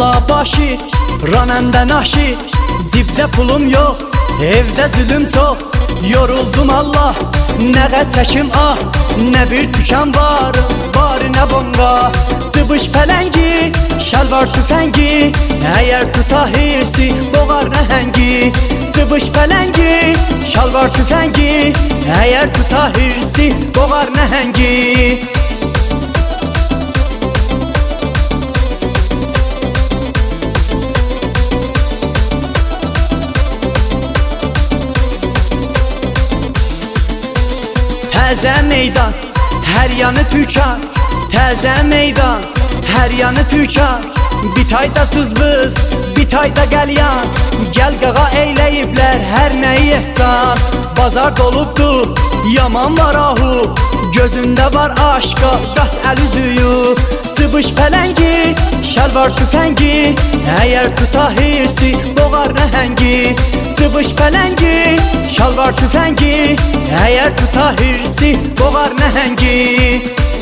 dağla başı, ranəndə naşı. Cibdə pulum yox, evdə zülüm çox. Yoruldum Allah, nə qət çəkim ah. Nə bir tükan var, bari nə bonqa. Tıbış pələngi, şalvar tüfəngi. Əgər tuta hirsi, boğar nəhəngi. Tıbış pələngi, şalvar tüfəngi. Əgər tuta hirsi, boğar nəhəngi. Təzə meydan, hər yanı tükan. Təzə meydan, hər yanı tükan. Bitayda cızbız, bitayda qəlyan. Gəl qağa eyləyiblər hər nəyi ehsan. Bazar dolubdur, yaman var ahu. Gözündə var aşqa, qaç əl üzüyü. Tıbış pələngi, şalvar tüfəngi. Əgər tuta hirsi, boğar nəhəngi. Tıbış pələngi, şalvar tüfəngi. Əgər tuta hirsi, boğar nəhəngi.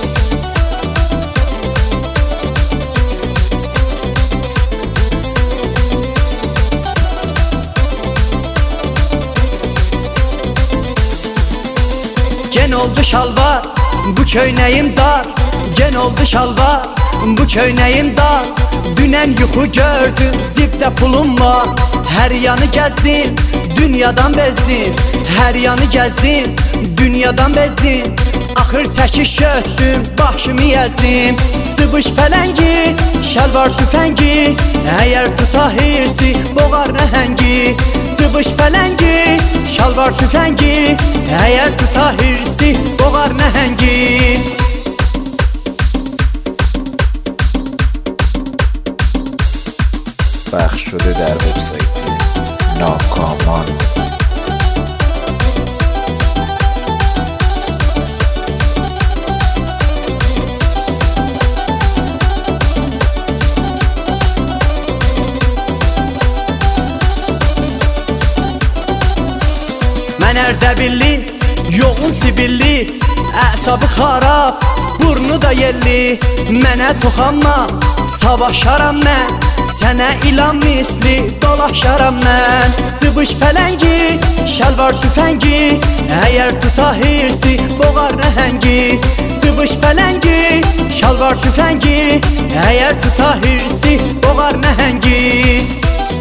Gen oldu şalvar, bu köynəyim dar. Gen oldu şalvar, bu köynəyim dar. Dünən yuxu gördüm, cibdə pulum var. Hər yanı gəzin, dünyadan bezin. Hər yanı gəzin, dünyadan bezin. Axır çəkiş götdüm, başımı yəzim. Tıbış pələngi, şalvar tüfəngi. Əgər tuta hirsi, boğar nəhəngi. Tıbış pələngi, şalvar tüfəngi. Əgər tuta hirsi, boğar nəhəngi. پخش شده در وبسایت ناکامان. Mən Ərdəbilli, yoğun sibilli. Əsabı xarab, burnu da yelli. Mənə toxanma, savaşaram mən. Sənə ilan misli, dolaşaram mən. Tıbış pələngi, şalvar tüfəngi. Əgər tuta hirsi, boğar nəhəngi. Tıbış pələngi, şalvar tüfəngi. Əgər tuta hirsi, boğar nəhəngi.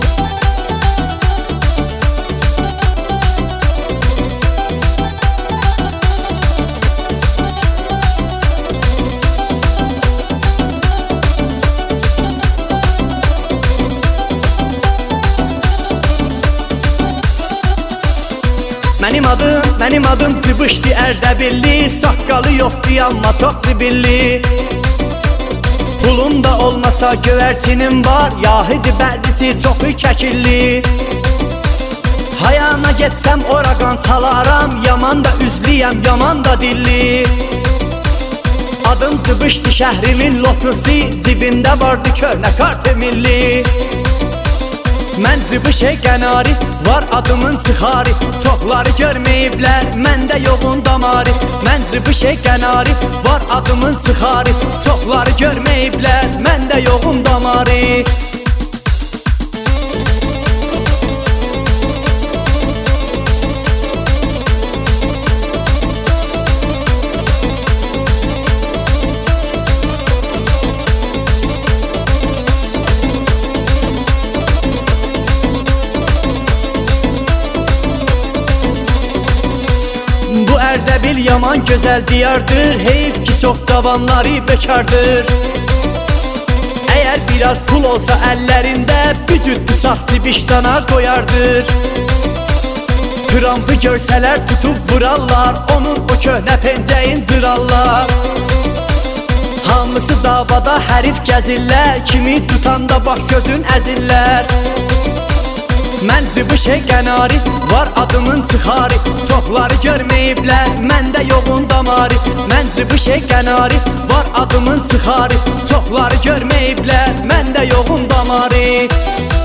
Mənim adım Tıbışdı Ərdəbilli. Saqqalı yoxdur amma çox zibilli. Pulum da olmasa göyərçinim var. Yahidi bəzisi çoxu kəkilli. Hayana getsəm oraqan salaram. Yaman da üzliyəm, yaman da dilli. Adım Tıbışdı şəhrimin lotusi. Cibimdə vardı köhnə kartı milli. Mən Tıbışə qənari, var adımın çıxarı. Çoxları görməyiblər, məndə yoğun damarı. Mən Tıbışə qənari, var adımın çıxarı. Çoxları görməyiblər, məndə yoğun damarı. Bu Ərdəbil yaman gözəl diyardır. Heyf ki çox cavanları bekardır. Əgər biraz pul olsa əllərində, bücüddü saxçı vicdana qoyardır. Trampı görsələr tutub vurarlar. Onun o köhnə pencəyin cırarlar. Hamısı davada hərif gəzirlər. Kimi tutanda baş gözün əzirlər. Mən Tıbışə qənari, var adımın çıxarı. Çoxları görməyiblər, məndə yoğun damarı. Mən Tıbışə qənari, var adımın çıxarı. Çoxları görməyiblər, məndə yoğun damarı.